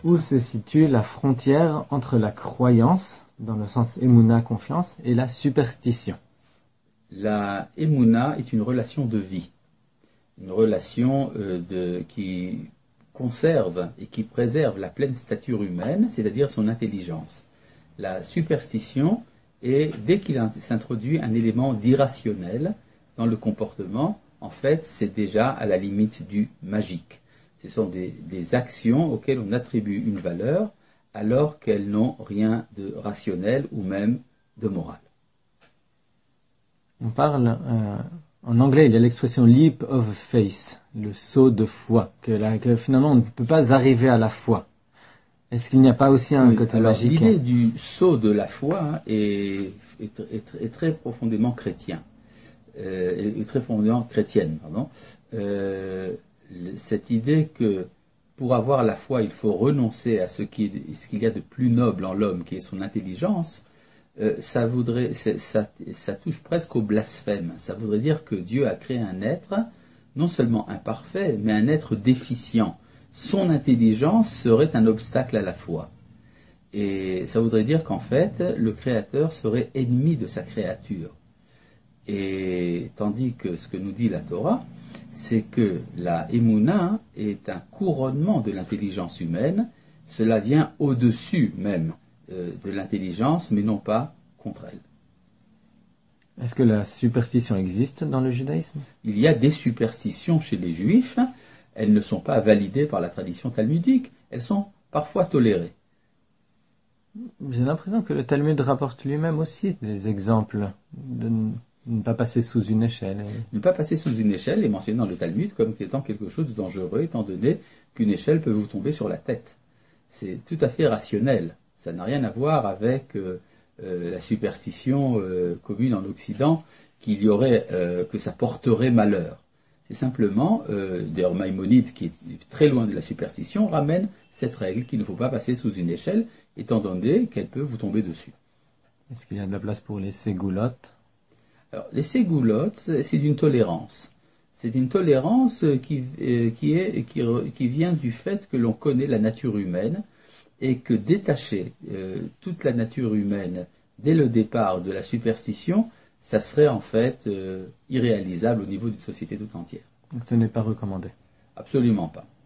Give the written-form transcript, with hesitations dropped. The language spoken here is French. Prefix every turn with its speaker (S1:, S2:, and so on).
S1: Où se situe la frontière entre la croyance, dans le sens émouna, confiance, et la superstition?
S2: La émouna est une relation de vie, une relation qui conserve et qui préserve la pleine stature humaine, c'est-à-dire son intelligence. La superstition est, dès qu'il s'introduit un élément d'irrationnel dans le comportement, en fait, c'est déjà à la limite du magique. Ce sont des actions auxquelles on attribue une valeur alors qu'elles n'ont rien de rationnel ou même de moral.
S1: On parle, en anglais, il y a l'expression leap of faith, le saut de foi, que finalement on ne peut pas arriver à la foi. Est-ce qu'il n'y a pas aussi un côté magique?
S2: L'idée du saut de la foi est très profondément chrétien, est très profondément chrétienne, pardon. Cette idée que pour avoir la foi, il faut renoncer à ce qu'il y a de plus noble en l'homme, qui est son intelligence, ça touche presque au blasphème. Ça voudrait dire que Dieu a créé un être, non seulement imparfait, mais un être déficient. Son intelligence serait un obstacle à la foi. Et ça voudrait dire qu'en fait, le Créateur serait ennemi de sa créature. Et tandis que ce que nous dit la Torah, c'est que la émouna est un couronnement de l'intelligence humaine. Cela vient au-dessus même de l'intelligence, mais non pas contre elle.
S1: Est-ce que la superstition existe dans le judaïsme?
S2: Il y a des superstitions chez les juifs. Elles ne sont pas validées par la tradition talmudique. Elles sont parfois tolérées.
S1: J'ai l'impression que le Talmud rapporte lui-même aussi des exemples de ne pas passer sous une échelle.
S2: Ne pas passer sous une échelle est mentionné dans le Talmud comme étant quelque chose de dangereux, étant donné qu'une échelle peut vous tomber sur la tête. C'est tout à fait rationnel. Ça n'a rien à voir avec la superstition commune en Occident que ça porterait malheur. C'est simplement, d'ailleurs Maïmonide, qui est très loin de la superstition, ramène cette règle qu'il ne faut pas passer sous une échelle, étant donné qu'elle peut vous tomber dessus.
S1: Est-ce qu'il y a de la place pour les ségoulottes?
S2: Alors, les ségoulottes, c'est d'une tolérance. C'est une tolérance qui vient du fait que l'on connaît la nature humaine et que détacher toute la nature humaine dès le départ de la superstition, ça serait en fait irréalisable au niveau d'une société tout entière.
S1: Donc ce n'est pas recommandé.
S2: Absolument pas.